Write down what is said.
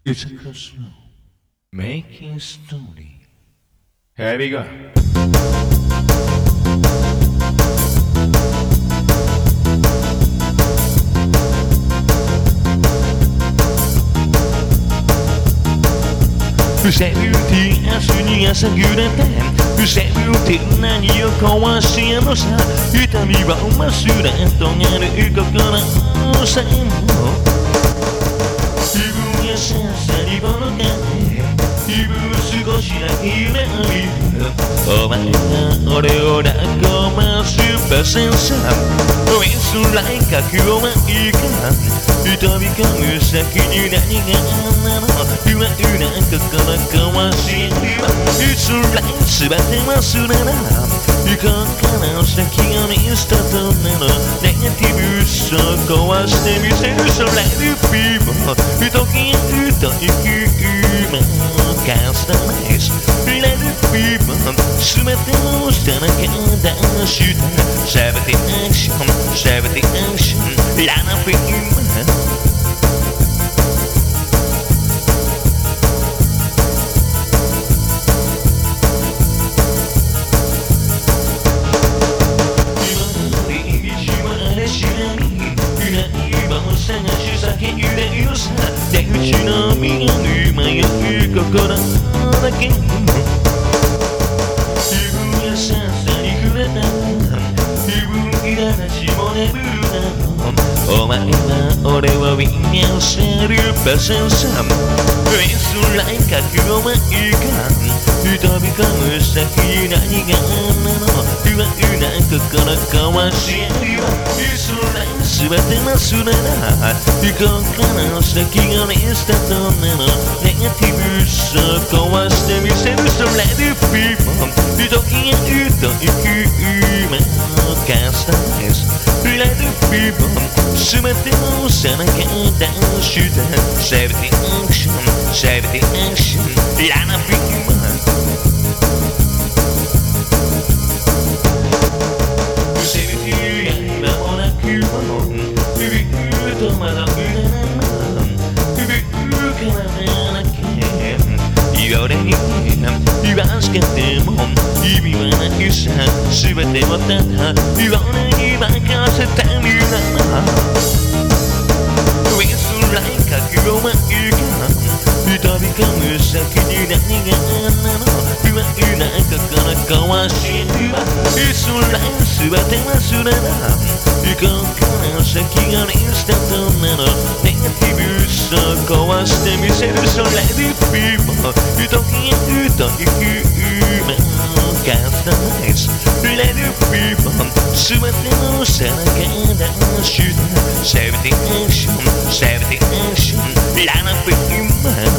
It's a cosmo making story. Here we go. 不正ルーティン明日に朝暮れて不正ルーティン何を壊してんのさ痛みは忘れとがる心の線も自分やささにぼのか自分少しだけ夢を見るお前が俺を抱っこますパセンサーウィスライカ今日はいいか飛び込む先に何があんなの不安な心壊しいつら全て忘れなここから先がミスターとなのネガティブさを壊してみせるそれでピーポー時がという夢をカスタマイズレディピーポー全ての下のけ出したセブティアクションセブティアクションラナフィー出口の見える迷う心だけ自分やささに触れた自分いらなしも眠るなお前は俺を見合せるパセンサーウィスライカ今日はいいか飛び込む先に何があんなの不安な心壊し合うよいつら全て忘れなここから先がミスターとなのネガティブさ壊してみせるそれでピーポー時が言うという夢をカスタマイズレディピーポー全ての背中出したセーブティアクションセーブティアクションラナフィーセーブティや今もなくもビビるとまだ売れないビビるからなきゃ言われ言わしけても意味はないさ全てをただ言われに任せてみるなウィスライカ今日はいいか飛び込む先に何があんなの不安な心壊しいつら全て忘れなここから先がミスターとなのネガティブさ壊してみせるそれでピーポー時が言うという夢をカスタマイズレディピーポー全ての背中出したセーブティアクションセーブティアクションラナフィーマン